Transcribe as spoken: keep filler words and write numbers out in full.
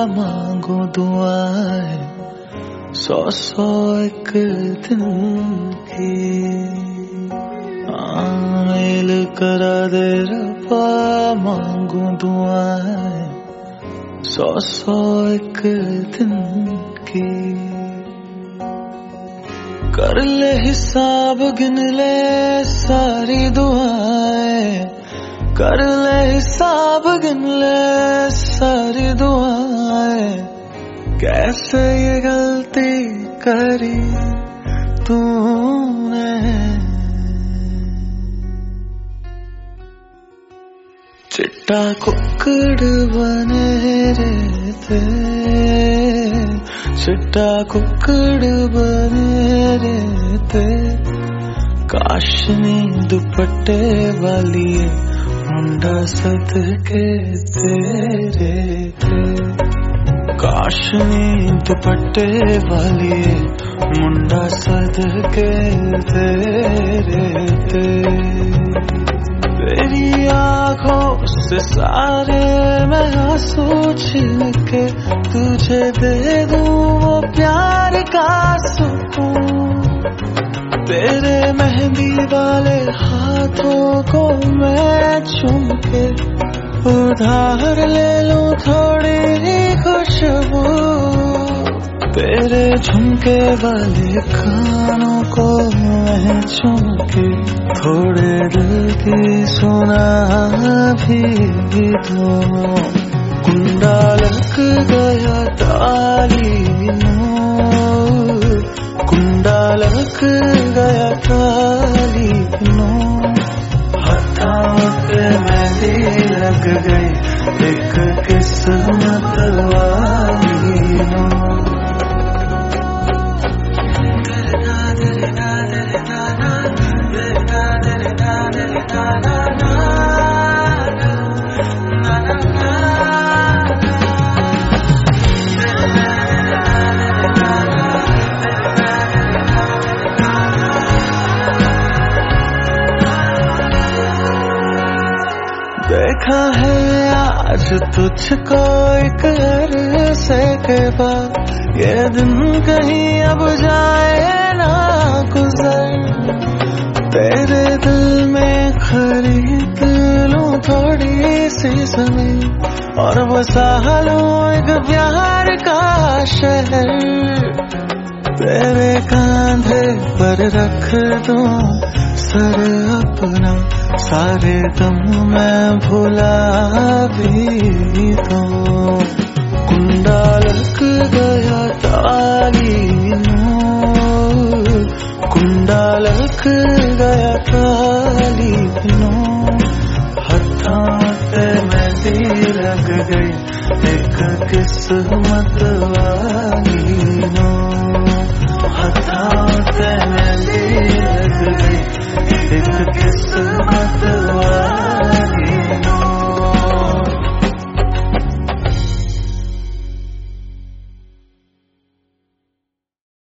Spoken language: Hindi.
मांगो दुआएं सौ सौ एक दिन की। आमिल करा दे रब्बा मांगो दुआएं सौ सौ एक दिन की। कर ले हिसाब गिन ले सारी दुआएं, कर ले हिसाब गिन ले सारी दुआएं। कैसे ये गलती करी तूने। चिट्टा कुक्कड़ बने रहते, चिट्टा कुक्कड़ बने रहते। काशनी दुपट्टे वाली मुंडा सदके तेरे थे। काशनी दुपट्टे वाली मुंडा सदके तेरे थे। तेरी आँखों से सारे मैं आंसू छीन के तुझे दे दूं वो प्यार का सुकून। तेरे मेहंदी वाले हाथों को मैं चूम के उधार ले लूं थोड़ी ही खुशबू। तेरे झुमके वाले कानों को मैं चूम के थोड़े दिल की सुना भी दूं। कुंडा लग गया ताली नूर, कुंडा लग गया ताली नूर। हाथों पे मेहंदी लग गई एक किस्मत वाली नूर। देखा है आज तुझको एक अरसे के बाद, ये दिन कहीं अब जाए ना गुजर। तेरे दिल में खरीद लूं थोड़ी सी जमीन और बसा लूं एक प्यार का शहर। तेरे कांधे पर रख दूं सर अपना, सारे दम मैं भुला भी दूं। कुंडा लग गया ताली नूर, कुंडा लग गया ताली नूर। हाथों पे मेहंदी लग गई एक किस्मत वाली नूर। हाथों पे मेहंदी